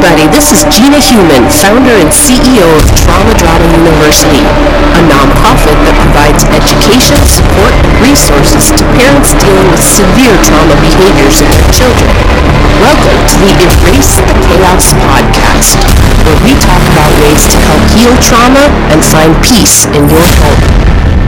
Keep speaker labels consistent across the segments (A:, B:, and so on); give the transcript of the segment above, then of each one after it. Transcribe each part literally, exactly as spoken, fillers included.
A: everybody, this is Gina Human, founder and C E O of Trauma Drama University, a nonprofit that provides education, support, and resources to parents dealing with severe trauma behaviors in their children. Welcome to the Erase the Chaos podcast, where we talk about ways to help heal trauma and find peace in your home.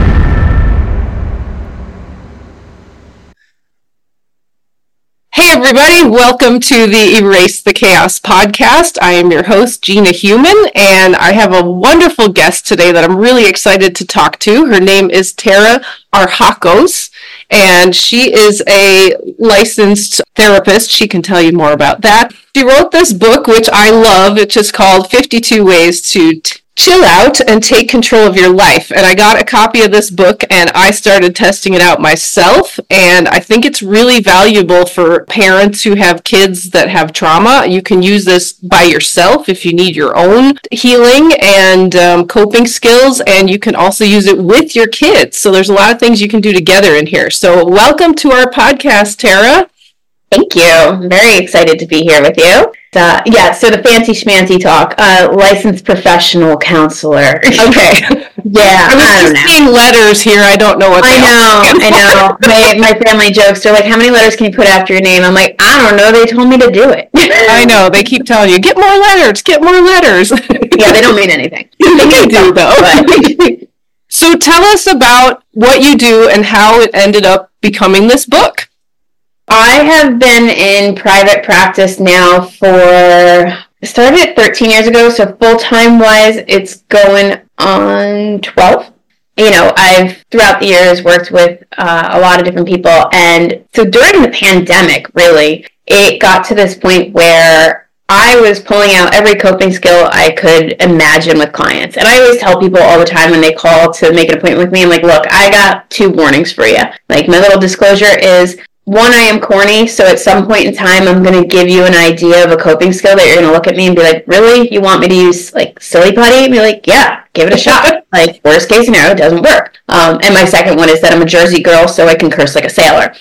B: Hey everybody, welcome to the Erase the Chaos podcast. I am your host, Gina Human, and I have a wonderful guest today that I'm really excited to talk to. Her name is Tara Archakos, and she is a licensed therapist. She can tell you more about that. She wrote this book, which I love. It's just called fifty-two Ways to T- Chill Out and Take Control of Your Life. And I got a copy of this book and I started testing it out myself. And I think it's really valuable for parents who have kids that have trauma. You can use this by yourself if you need your own healing and um, coping skills. And you can also use it with your kids. So there's a lot of things you can do together in here. So welcome to our podcast, Tara.
C: Thank you. I'm very excited to be here with you. Uh, yeah, so the fancy schmancy talk, uh, licensed professional counselor.
B: Okay.
C: Yeah,
B: I was
C: I don't
B: just
C: know.
B: seeing letters here. I don't know what
C: I
B: they
C: know,
B: are.
C: I know. My, my family jokes, they're like, how many letters can you put after your name? I'm like, I don't know. They told me to do it.
B: I know. They keep telling you, get more letters, get more letters.
C: Yeah, they don't mean anything.
B: They do, though.
C: But
B: So tell us about what you do and how it ended up becoming this book.
C: I have been in private practice now for, I started thirteen years ago, so full-time wise, it's going on twelve. You know, I've throughout the years worked with uh, a lot of different people, and so during the pandemic, really, it got to this point where I was pulling out every coping skill I could imagine with clients. And I always tell people all the time when they call to make an appointment with me, I'm like, look, I got two warnings for you. Like, my little disclosure is, one, I am corny, so at some point in time, I'm going to give you an idea of a coping skill that you're going to look at me and be like, really? You want me to use, like, silly putty? And be like, yeah, give it a shot. Like, worst case scenario, it doesn't work. Um, and my second one is that I'm a Jersey girl, so I can curse like a sailor.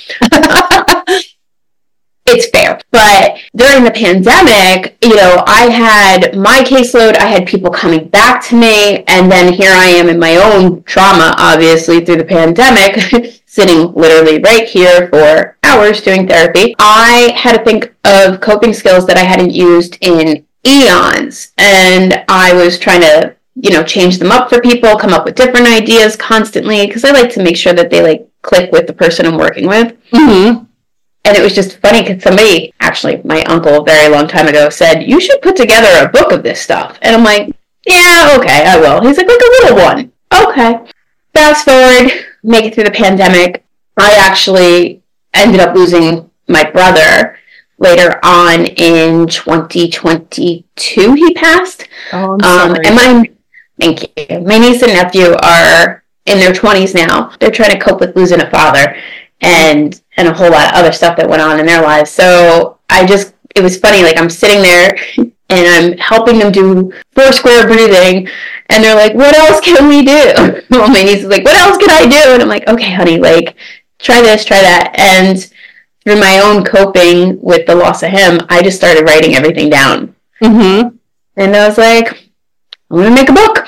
C: It's fair. But during the pandemic, you know, I had my caseload, I had people coming back to me, and then here I am in my own trauma, obviously, through the pandemic, sitting literally right here for hours doing therapy. I had to think of coping skills that I hadn't used in eons, and I was trying to, you know, change them up for people, come up with different ideas constantly, because I like to make sure that they, like, click with the person I'm working with.
B: Mm-hmm.
C: And it was just funny because somebody, actually my uncle a very long time ago, said, you should put together a book of this stuff. And I'm like, yeah, okay, I will. He's like, like a little one. Okay. Fast forward, make it through the pandemic. I actually ended up losing my brother later on in twenty twenty-two. He passed.
B: Oh, I'm
C: um,
B: sorry.
C: and my, thank you. My niece and nephew are in their twenties now. They're trying to cope with losing a father. And and a whole lot of other stuff that went on in their lives. So I just, it was funny, like I'm sitting there and I'm helping them do four square breathing, and they're like, what else can we do? Well, my niece is like, what else can I do? And I'm like, okay, honey, like, try this, try that. And through my own coping with the loss of him, I just started writing everything down.
B: Mm-hmm.
C: And I was like, I'm going to make a book.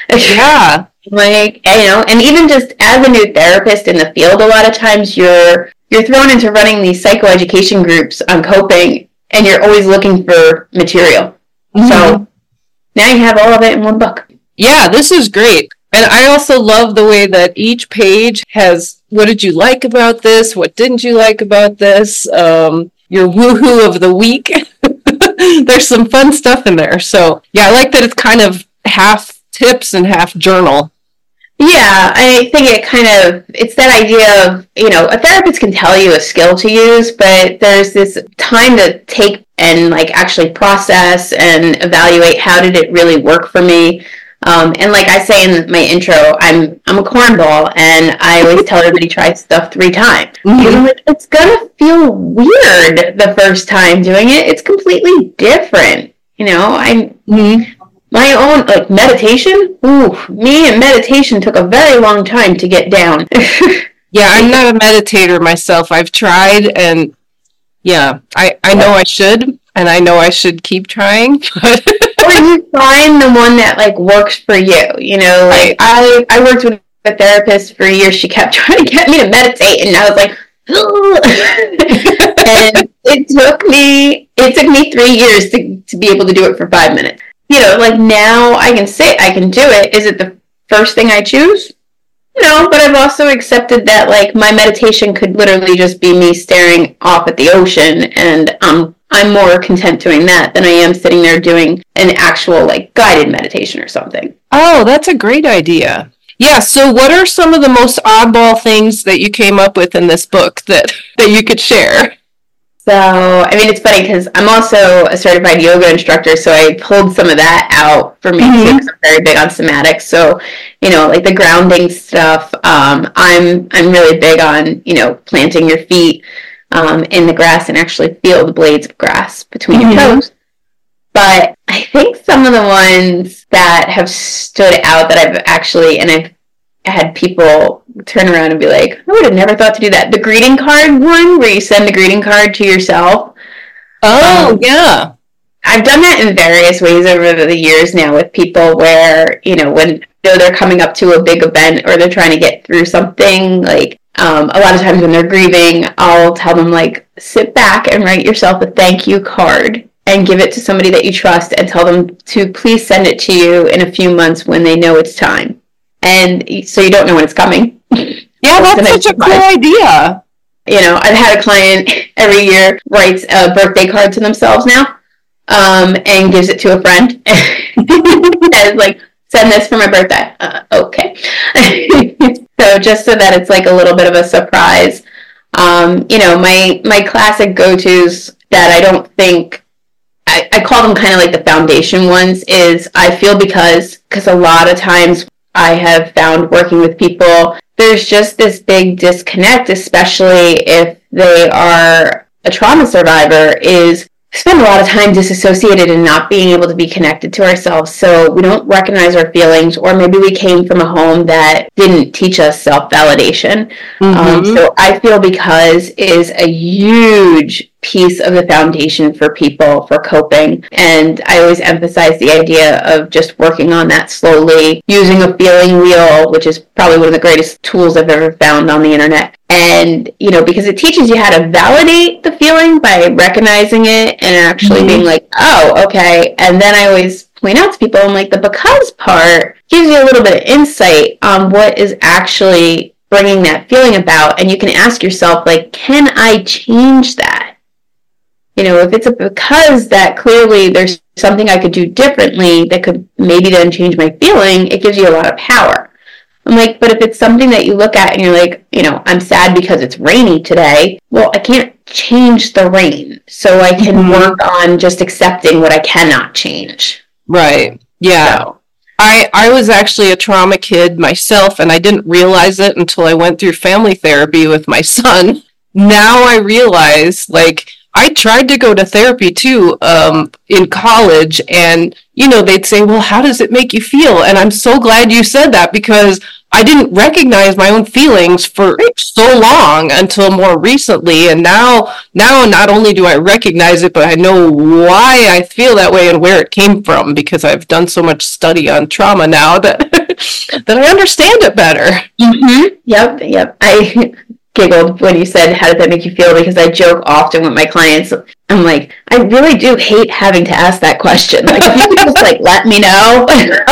B: Yeah.
C: Like, you know, and even just as a new therapist in the field, a lot of times you're you're thrown into running these psychoeducation groups on coping, and you're always looking for material. Mm-hmm. So now you have all of it in one book.
B: Yeah, this is great. And I also love the way that each page has, what did you like about this? What didn't you like about this? Um, your woohoo of the week. There's some fun stuff in there. So yeah, I like that it's kind of half tips and half journal.
C: Yeah, I think it kind of, it's that idea of, you know, a therapist can tell you a skill to use, but there's this time to take and like actually process and evaluate how did it really work for me. Um, and like I say in my intro, I'm I'm a cornball, and I always tell everybody try stuff three times. Mm-hmm. Because I'm like, it's gonna feel weird the first time doing it. It's completely different. You know, I'm mm-hmm. my own, like, meditation. Ooh, me and meditation took a very long time to get down.
B: Yeah, I'm not a meditator myself. I've tried, and yeah, I, I know I should. and I know I should keep trying. But
C: or you find the one that like works for you. You know, like I, I worked with a therapist for a year. She kept trying to get me to meditate, and I was like, and it took me, it took me three years to, to be able to do it for five minutes. You know, like now I can sit, I can do it. Is it the first thing I choose? No, but I've also accepted that like my meditation could literally just be me staring off at the ocean, and um, I'm more content doing that than I am sitting there doing an actual like guided meditation or something.
B: Oh, that's a great idea. Yeah, so what are some of the most oddball things that you came up with in this book that, that you could share?
C: So, I mean, it's funny because I'm also a certified yoga instructor, so I pulled some of that out for me mm-hmm. too, because I'm very big on somatics. So, you know, like the grounding stuff, um, I'm I'm really big on, you know, planting your feet um, in the grass and actually feel the blades of grass between mm-hmm. your toes. But I think some of the ones that have stood out that I've actually, and I've had people turn around and be like, I would have never thought to do that. The greeting card one, where you send the greeting card to yourself.
B: Oh, um, yeah.
C: I've done that in various ways over the years now with people where, you know, when you know, they're coming up to a big event or they're trying to get through something, like um, a lot of times when they're grieving, I'll tell them, like, sit back and write yourself a thank you card and give it to somebody that you trust and tell them to please send it to you in a few months when they know it's time. And so you don't know when it's coming.
B: Yeah, that's such a cool idea.
C: You know, I've had a client every year writes a birthday card to themselves now um, and gives it to a friend. And like, send this for my birthday. Uh, okay. So just so that it's like a little bit of a surprise. Um, you know, my, my classic go-tos that I don't think, I, I call them kind of like the foundation ones, is I feel because, because a lot of times I have found working with people, there's just this big disconnect, especially if they are a trauma survivor, is spend a lot of time disassociated and not being able to be connected to ourselves. So we don't recognize our feelings, or maybe we came from a home that didn't teach us self-validation. Mm-hmm. Um, so I feel because is a huge piece of the foundation for people for coping. And I always emphasize the idea of just working on that slowly, using a feeling wheel, which is probably one of the greatest tools I've ever found on the internet. And, you know, because it teaches you how to validate the feeling by recognizing it and actually mm-hmm. being like, oh, okay. And then I always point out to people, I'm like, the because part gives you a little bit of insight on what is actually bringing that feeling about. And you can ask yourself, like, can I change that? You know, if it's a because that clearly there's something I could do differently that could maybe then change my feeling, it gives you a lot of power. I'm like, but if it's something that you look at and you're like, you know, I'm sad because it's rainy today, well, I can't change the rain. So I can mm-hmm. work on just accepting what I cannot change.
B: Right. Yeah. So. I, I was actually a trauma kid myself, and I didn't realize it until I went through family therapy with my son. Now I realize, like, I tried to go to therapy too um, in college, and, you know, they'd say, well, how does it make you feel? And I'm so glad you said that, because I didn't recognize my own feelings for so long until more recently. And now, now not only do I recognize it, but I know why I feel that way and where it came from, because I've done so much study on trauma now that, that I understand it better.
C: Mm-hmm. Yep, yep. I giggled when you said, how did that make you feel? Because I joke often with my clients. I'm like, I really do hate having to ask that question. Like, if you could just like let me know.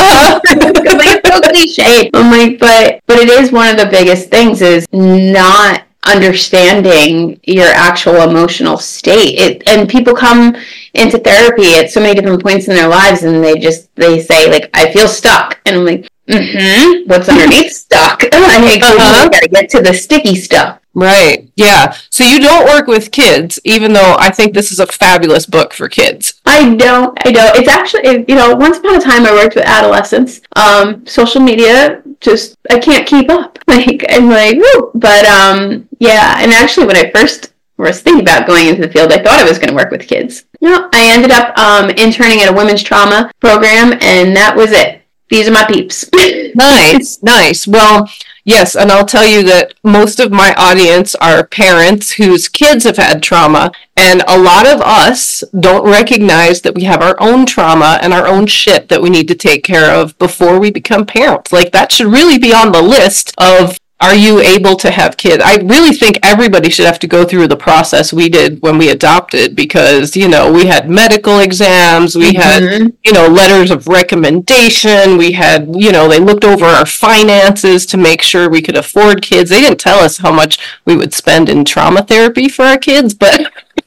C: Because like, it's so cliche. I'm like, but but it is one of the biggest things, is not understanding your actual emotional state. It, and people come into therapy at so many different points in their lives, and they just they say, like, I feel stuck. And I'm like, mm-hmm. What's underneath stuck? I think uh-huh. we gotta get to the sticky stuff.
B: Right. Yeah. So you don't work with kids, even though I think this is a fabulous book for kids.
C: I don't. I don't. It's actually, you know, once upon a time I worked with adolescents. Um, social media, just, I can't keep up. Like, I'm like, woo. But, um, yeah. And actually, when I first was thinking about going into the field, I thought I was going to work with kids. No, I ended up um, interning at a women's trauma program, and that was it. These are my peeps.
B: Nice, nice. Well, Yes, and I'll tell you that most of my audience are parents whose kids have had trauma, and a lot of us don't recognize that we have our own trauma and our own shit that we need to take care of before we become parents. Like, that should really be on the list of, are you able to have kids? I really think everybody should have to go through the process we did when we adopted, because, you know, we had medical exams, we mm-hmm. had, you know, letters of recommendation, we had, you know, they looked over our finances to make sure we could afford kids. They didn't tell us how much we would spend in trauma therapy for our kids, but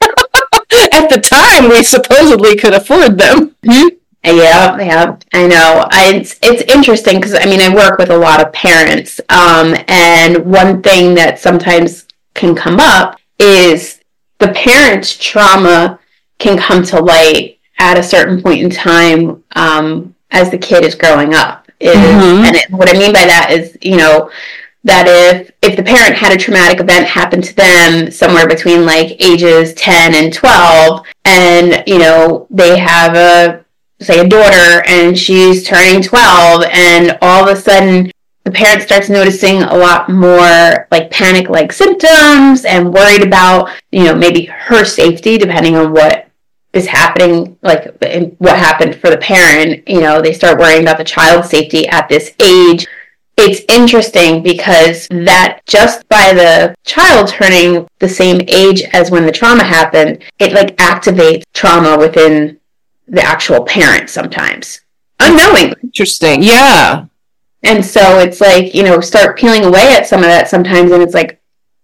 B: at the time we supposedly could afford them.
C: Mm-hmm. Yeah, yeah, I know. I, it's it's interesting because, I mean, I work with a lot of parents, um, and one thing that sometimes can come up is the parent's trauma can come to light at a certain point in time um, as the kid is growing up. Is, mm-hmm. And it, what I mean by that is, you know, that if if the parent had a traumatic event happen to them somewhere between like ages ten and twelve, and, you know, they have a say a daughter and she's turning twelve, and all of a sudden the parent starts noticing a lot more like panic-like symptoms and worried about, you know, maybe her safety, depending on what is happening, like what happened for the parent. You know, they start worrying about the child's safety at this age. It's interesting because that just by the child turning the same age as when the trauma happened, it like activates trauma within the actual parent sometimes, unknowingly.
B: Interesting, yeah.
C: And so it's like, you know, start peeling away at some of that sometimes, and it's like,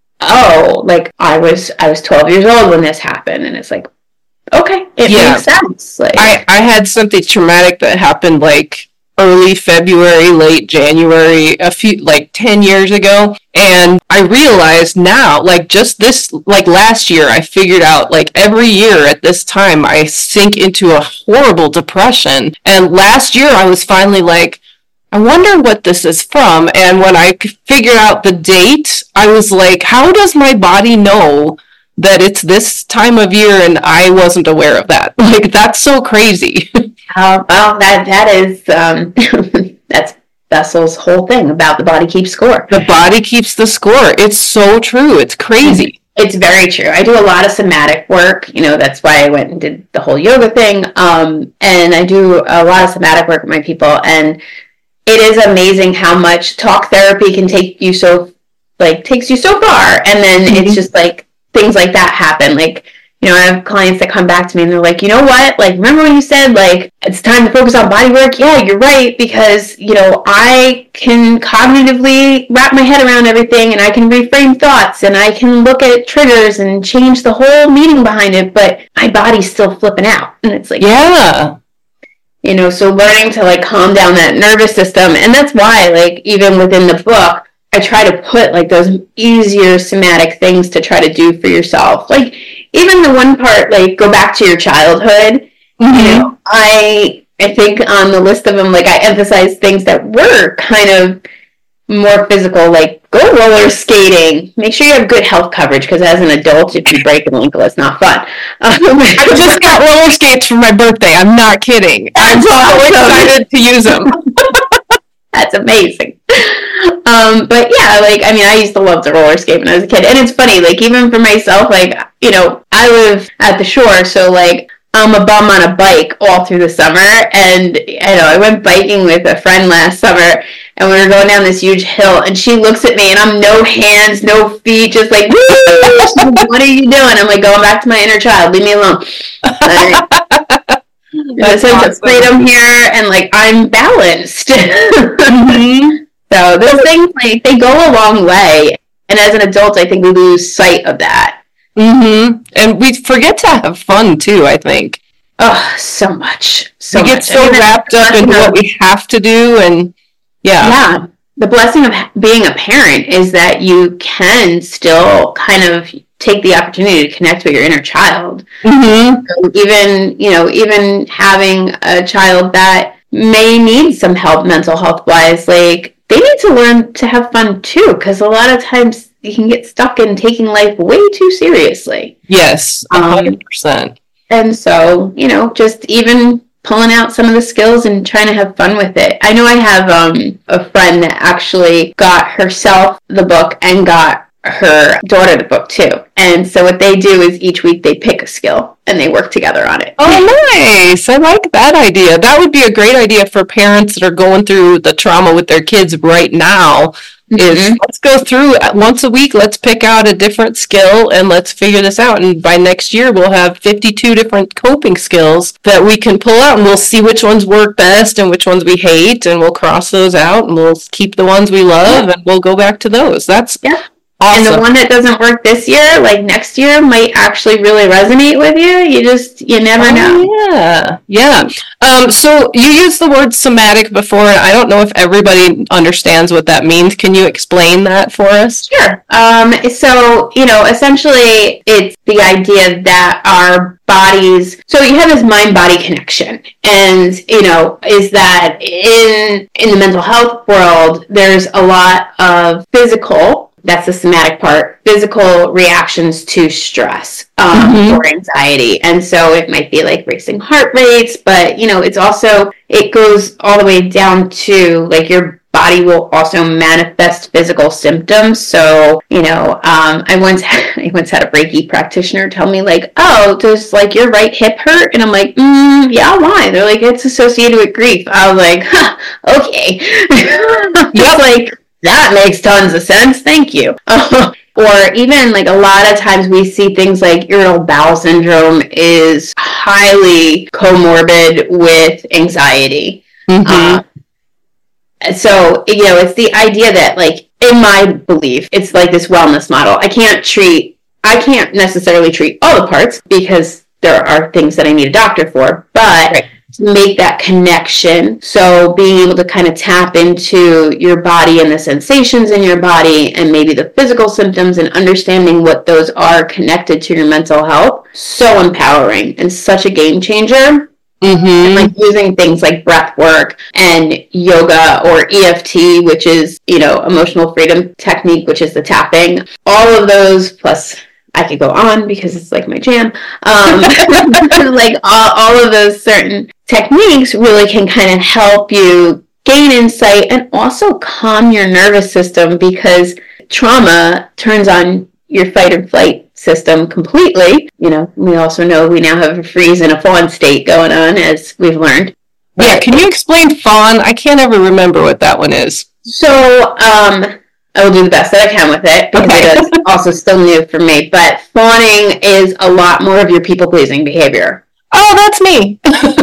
C: oh, like I was I was twelve years old when this happened, and it's like, okay, it yeah. makes sense. Like,
B: I, I had something traumatic that happened like early February, late January, a few, like ten years ago. And I realized now, like just this, like last year, I figured out like every year at this time, I sink into a horrible depression. And last year I was finally like, I wonder what this is from. And when I figured out the date, I was like, how does my body know that it's this time of year and I wasn't aware of that? Like, that's so crazy.
C: Uh, well, that that is um, that's Bessel's whole thing about the body keeps score.
B: The body keeps the score. It's so true. It's crazy.
C: It's very true. I do a lot of somatic work. You know, that's why I went and did the whole yoga thing. Um, and I do a lot of somatic work with my people. And it is amazing how much talk therapy can take you so, like, takes you so far. And then mm-hmm. it's just like things like that happen. Like, you know, I have clients that come back to me and they're like, you know what? Like, remember when you said, like, it's time to focus on body work? Yeah, you're right. Because, you know, I can cognitively wrap my head around everything, and I can reframe thoughts, and I can look at triggers and change the whole meaning behind it, but my body's still flipping out. And it's like,
B: yeah.
C: You know, so learning to, like, calm down that nervous system. And that's why, like, even within the book, I try to put, like, those easier somatic things to try to do for yourself. Like, even the one part, like, go back to your childhood, mm-hmm. you know, I I think on the list of them, like, I emphasize things that were kind of more physical, like, go roller skating. Make sure you have good health coverage, because as an adult, if you break an ankle, it's not fun. Um,
B: I just got roller skates for my birthday. I'm not kidding. I'm so excited to use them.
C: That's amazing. Um, but yeah, like, I mean, I used to love to roller skate when I was a kid. And it's funny, like, even for myself, like, you know, I live at the shore, so, like, I'm a bum on a bike all through the summer. And, you know, I went biking with a friend last summer, and we were going down this huge hill, and she looks at me, and I'm no hands, no feet, just like, like, what are you doing? I'm like, going back to my inner child, leave me alone. That's a sense of freedom here, and, like, I'm balanced. Mm-hmm. So those things, like, they go a long way. And as an adult, I think we lose sight of that.
B: Mm-hmm. And we forget to have fun, too, I think.
C: Oh, so much. So
B: we get
C: much.
B: so
C: I mean,
B: wrapped up in what we have to do, and, yeah.
C: Yeah. The blessing of being a parent is that you can still kind of take the opportunity to connect with your inner child. Mm-hmm. So even, you know, even having a child that may need some help mental health wise, like, they need to learn to have fun too, because a lot of times you can get stuck in taking life way too seriously.
B: Yes, one hundred percent.
C: Um, and so, you know, just even pulling out some of the skills and trying to have fun with it. I know I have um, a friend that actually got herself the book and got her daughter the book too. And so what they do is each week they pick a skill and they work together on it.
B: Oh, nice. I like that idea. That would be a great idea for parents that are going through the trauma with their kids right now. Mm-hmm. Is let's go through once a week, let's pick out a different skill and let's figure this out. And by next year, we'll have fifty-two different coping skills that we can pull out, and we'll see which ones work best and which ones we hate, and we'll cross those out, and we'll keep the ones we love, yeah. and we'll go back to those. That's
C: yeah.
B: awesome.
C: And the one that doesn't work this year, like next year, might actually really resonate with you. You just, you never
B: oh,
C: know.
B: Yeah, yeah. Um, so you used the word somatic before, and I don't know if everybody understands what that means. Can you explain that for us?
C: Sure. Um, so, you know, essentially, it's the idea that our bodies, so you have this mind-body connection, and, you know, is that in in the mental health world, there's a lot of physical, that's the somatic part, physical reactions to stress um, mm-hmm. or anxiety. And so it might be like racing heart rates, but, you know, it's also, it goes all the way down to like your body will also manifest physical symptoms. So, you know, um, I once had, I once had a Reiki practitioner tell me like, oh, does like your right hip hurt? And I'm like, mm, yeah, why? They're like, it's associated with grief. I was like, huh, okay. Yep. Like, that makes tons of sense. Thank you. Uh, or even like a lot of times we see things like irritable bowel syndrome is highly comorbid with anxiety. Mm-hmm. Uh, so, you know, it's the idea that like, in my belief, it's like this wellness model. I can't treat, I can't necessarily treat all the parts because there are things that I need a doctor for, but right. to make that connection. So being able to kind of tap into your body and the sensations in your body and maybe the physical symptoms and understanding what those are connected to your mental health. So empowering and such a game changer. Mm-hmm. And like using things like breath work and yoga or E F T, which is, you know, emotional freedom technique, which is the tapping. All of those, plus I could go on because it's like my jam. Um, like all, all of those certain techniques really can kind of help you gain insight and also calm your nervous system, because trauma turns on your fight and flight system completely. You know, we also know we now have a freeze and a fawn state going on, as we've learned. But,
B: yeah, can you explain fawn? I can't ever remember what that one is.
C: So, um, I will do the best that I can with it, because okay. it is also still new for me. But fawning is a lot more of your people-pleasing behavior.
B: Oh, that's me.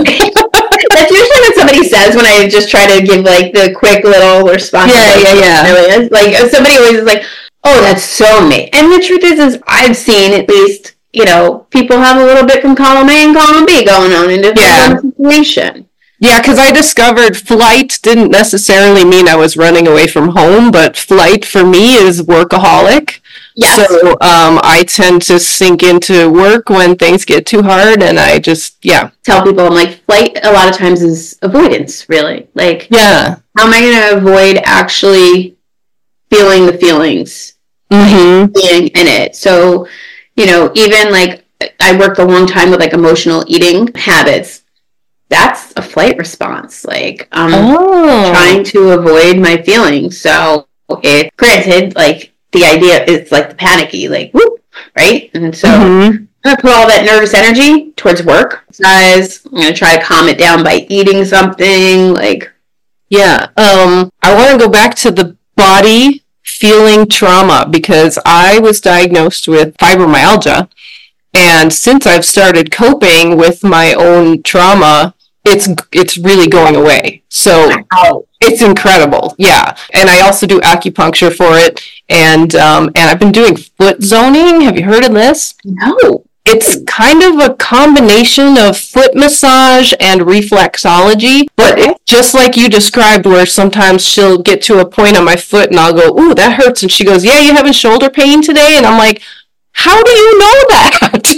C: That's usually what somebody says when I just try to give, like, the quick little response.
B: Yeah, yeah, yeah.
C: Really is. Like, somebody always is like, oh, that's so me. And the truth is, is I've seen at least, you know, people have a little bit from column A and column B going on in different yeah. situation.
B: Yeah, because I discovered flight didn't necessarily mean I was running away from home, but flight for me is workaholic. Yes. So um, I tend to sink into work when things get too hard, and I just, yeah.
C: Tell people, I'm like, flight a lot of times is avoidance, really. Like,
B: yeah.
C: how am I going to avoid actually feeling the feelings,
B: mm-hmm.
C: like, being in it? So, you know, even like, I worked a long time with like emotional eating habits. That's a flight response. Like, I'm oh. trying to avoid my feelings. So, it, granted, like, the idea is like the panicky, like, whoop, right? And so, mm-hmm. I'm going to put all that nervous energy towards work. Guys, I'm going to try to calm it down by eating something, like.
B: Yeah. Um, I want to go back to the body feeling trauma, because I was diagnosed with fibromyalgia. And since I've started coping with my own trauma, it's it's really going away. So wow. It's incredible. Yeah. And I also do acupuncture for it. And um, and I've been doing foot zoning. Have you heard of this?
C: No.
B: It's kind of a combination of foot massage and reflexology, but it's just like you described, where sometimes she'll get to a point on my foot and I'll go, ooh, that hurts. And she goes, yeah, you having shoulder pain today? And I'm like, how do you know that?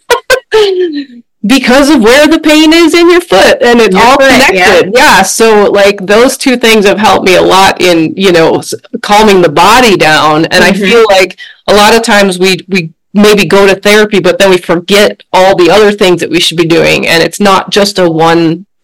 B: Because of where the pain is in your foot, and it's your all foot, connected. Yeah. yeah. So like those two things have helped me a lot in, you know, calming the body down. And mm-hmm. I feel like a lot of times we, we maybe go to therapy, but then we forget all the other things that we should be doing. And it's not just a one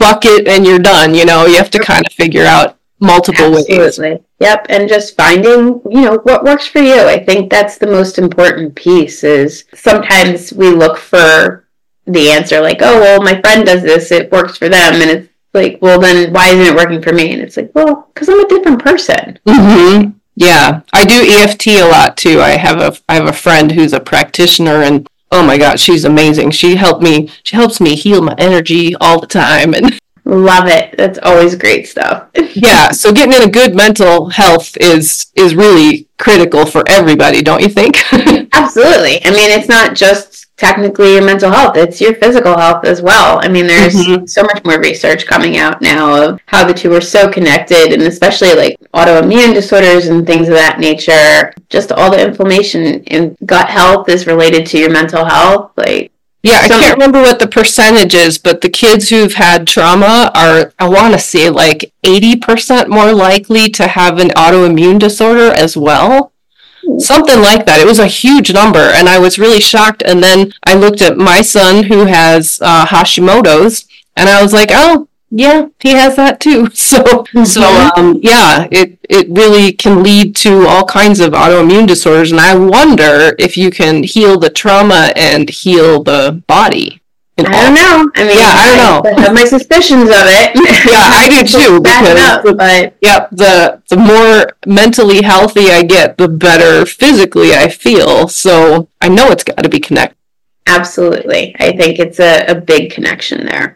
B: bucket and you're done. You know, you have to kind of figure out multiple
C: Absolutely.
B: ways.
C: Yep. And just finding, you know, what works for you. I think that's the most important piece. Is sometimes we look for the answer like, oh, well, my friend does this, it works for them. And it's like, well, then why isn't it working for me? And it's like, well, because I'm a different person.
B: Mm-hmm. Yeah. I do E F T a lot too. I have a, I have a friend who's a practitioner, and oh my God, she's amazing. She helped me, she helps me heal my energy all the time. And
C: love it. That's always great stuff.
B: yeah. So getting in a good mental health is, is really critical for everybody, don't you think?
C: Absolutely. I mean, it's not just technically your mental health, it's your physical health as well. I mean, there's mm-hmm. so much more research coming out now of how the two are so connected, and especially like autoimmune disorders and things of that nature. Just all the inflammation in gut health is related to your mental health. Like,
B: yeah, I can't remember what the percentage is, but the kids who've had trauma are, I want to say, like eighty percent more likely to have an autoimmune disorder as well. Something like that. It was a huge number, and I was really shocked. And then I looked at my son who has uh, Hashimoto's, and I was like, oh, yeah, he has that too. So, mm-hmm. so um, yeah, it, it really can lead to all kinds of autoimmune disorders. And I wonder if you can heal the trauma and heal the body.
C: I don't know. I mean,
B: yeah, I don't know.
C: I have my suspicions of it.
B: Yeah, I do too. Because
C: up, but
B: yeah, the the more mentally healthy I get, the better physically I feel. So I know it's got to be connected.
C: Absolutely, I think it's a, a big connection there.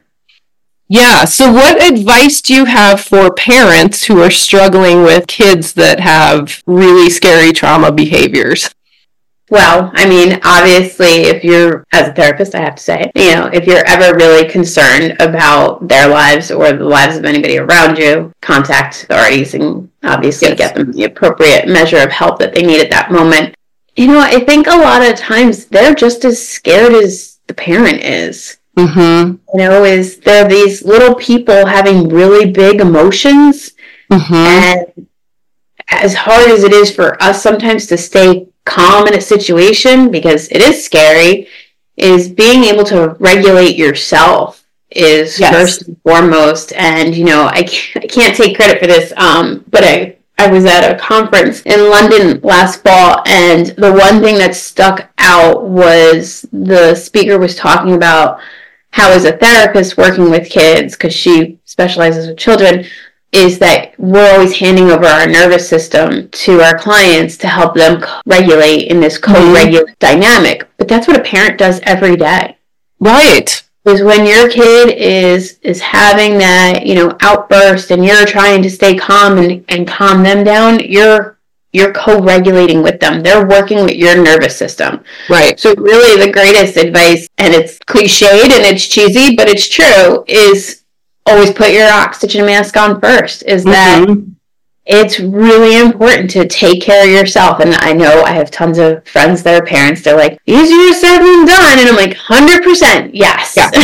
B: Yeah. So, what advice do you have for parents who are struggling with kids that have really scary trauma behaviors?
C: Well, I mean, obviously, if you're, as a therapist, I have to say, you know, if you're ever really concerned about their lives or the lives of anybody around you, contact authorities and obviously yes. get them the appropriate measure of help that they need at that moment. You know, I think a lot of times they're just as scared as the parent is.
B: Mm-hmm.
C: You know, is they're these little people having really big emotions.
B: Mm-hmm.
C: And as hard as it is for us sometimes to stay calm in a situation, because it is scary, is being able to regulate yourself is yes. first and foremost. And, you know, I can't, I can't take credit for this, um, but I, I was at a conference in London last fall, and the one thing that stuck out was the speaker was talking about how, as a therapist working with kids, because she specializes with children, is that we're always handing over our nervous system to our clients to help them regulate in this co-regulate mm-hmm. dynamic. But that's what a parent does every day.
B: Right.
C: Is when your kid is is having that, you know, outburst and you're trying to stay calm and, and calm them down, you're you're co-regulating with them. They're working with your nervous system.
B: Right.
C: So really the greatest advice, and it's cliched and it's cheesy, but it's true, is always put your oxygen mask on first. Is that mm-hmm. it's really important to take care of yourself. And I know I have tons of friends that are parents. They're like, easier said than done. And I'm like, one hundred percent yes.
B: Yeah.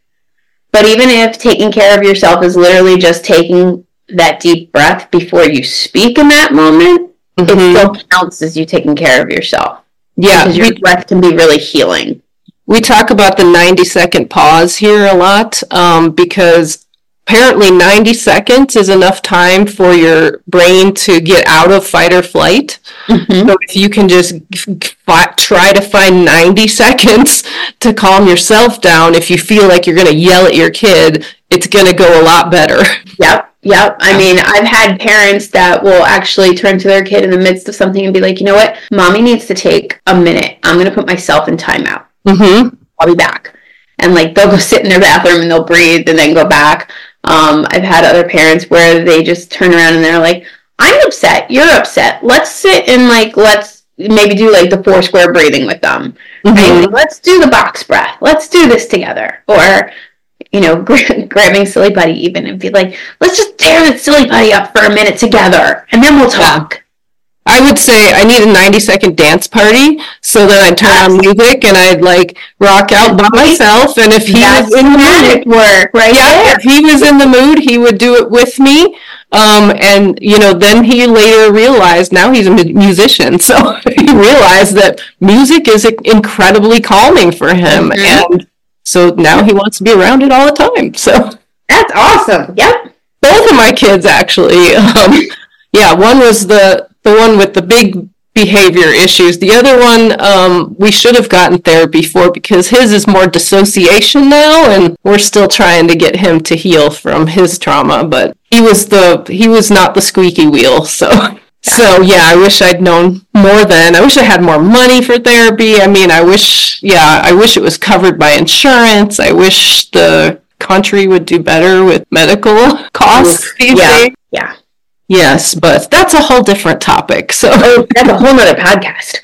C: But even if taking care of yourself is literally just taking that deep breath before you speak in that moment, mm-hmm. it still counts as you taking care of yourself.
B: Yeah.
C: Because your we, breath can be really healing.
B: We talk about the ninety second pause here a lot um, because apparently ninety seconds is enough time for your brain to get out of fight or flight. Mm-hmm. So if you can just f- try to find ninety seconds to calm yourself down, if you feel like you're going to yell at your kid, it's going to go a lot better.
C: Yep. Yep. I mean, I've had parents that will actually turn to their kid in the midst of something and be like, you know what? Mommy needs to take a minute. I'm going to put myself in timeout.
B: Mm-hmm.
C: I'll be back. And like, they'll go sit in their bathroom and they'll breathe and then go back. Um, I've had other parents where they just turn around and they're like, I'm upset, you're upset. Let's sit and like, let's maybe do like the four square breathing with them. Mm-hmm. Right? Like, let's do the box breath. Let's do this together. Or, you know, gra- grabbing Silly Putty even and be like, let's just tear the Silly Putty up for a minute together and then we'll talk.
B: Yeah. I would say I need a ninety second dance party, so then I'd turn yes. on music and I'd like rock out by myself. And if he
C: That's
B: was in the mood,
C: work, right
B: yeah,
C: there.
B: if he was in the mood, he would do it with me. Um, and you know, then he later realized now he's a musician, so he realized that music is incredibly calming for him, mm-hmm. and so now he wants to be around it all the time. So.
C: That's awesome. Yep.
B: Both of my kids, actually. Um, yeah, one was the, the one with the big behavior issues. The other one, um, we should have gotten therapy for because his is more dissociation now, and we're still trying to get him to heal from his trauma. But he was the he was not the squeaky wheel. So, so yeah, I wish I'd known more then. I wish I had more money for therapy. I mean, I wish, yeah, I wish it was covered by insurance. I wish the country would do better with medical costs these
C: Yeah.
B: days.
C: Yeah.
B: Yes, but that's a whole different topic. So
C: Oh, that's a whole nother podcast.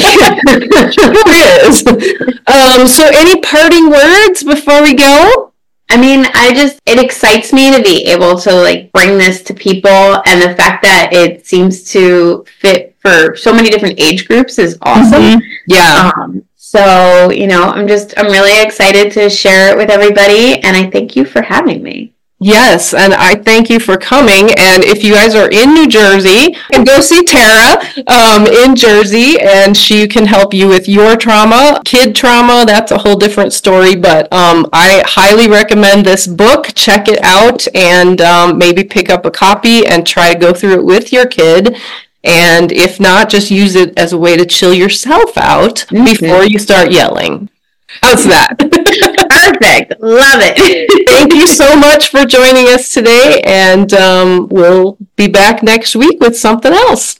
B: it is. Um, so any parting words before we go?
C: I mean, I just, it excites me to be able to like bring this to people, and the fact that it seems to fit for so many different age groups is awesome.
B: Mm-hmm. Yeah.
C: Um, so, you know, I'm just, I'm really excited to share it with everybody, and I thank you for having me.
B: Yes, and I thank you for coming. And if you guys are in New Jersey, you can go see Tara um, in Jersey, and she can help you with your trauma. Kid trauma, that's a whole different story, but um, I highly recommend this book. Check it out, and um, maybe pick up a copy and try to go through it with your kid. And if not, just use it as a way to chill yourself out mm-hmm. before you start yelling. How's that?
C: Perfect. Love it.
B: Thank you so much for joining us today, and um, we'll be back next week with something else.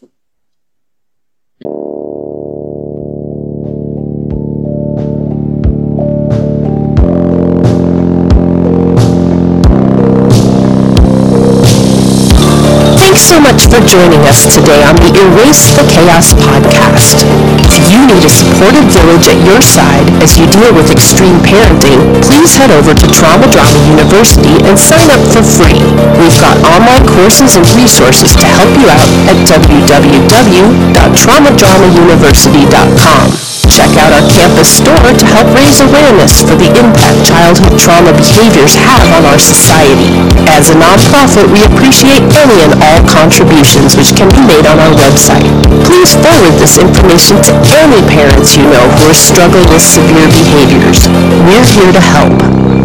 B: Thanks so much for joining us today on the Erase the Chaos podcast. If you need a supportive village at your side as you deal with extreme parenting, please head over to Trauma Drama University and sign up for free. We've got online courses and resources to help you out at w w w dot trauma drama university dot com. Check out our campus store to help raise awareness for the impact childhood trauma behaviors have on our society. As a nonprofit, we appreciate any and all contributions which can be made on our website. Please forward this information to any parents you know who are struggling with severe behaviors. We're here to help.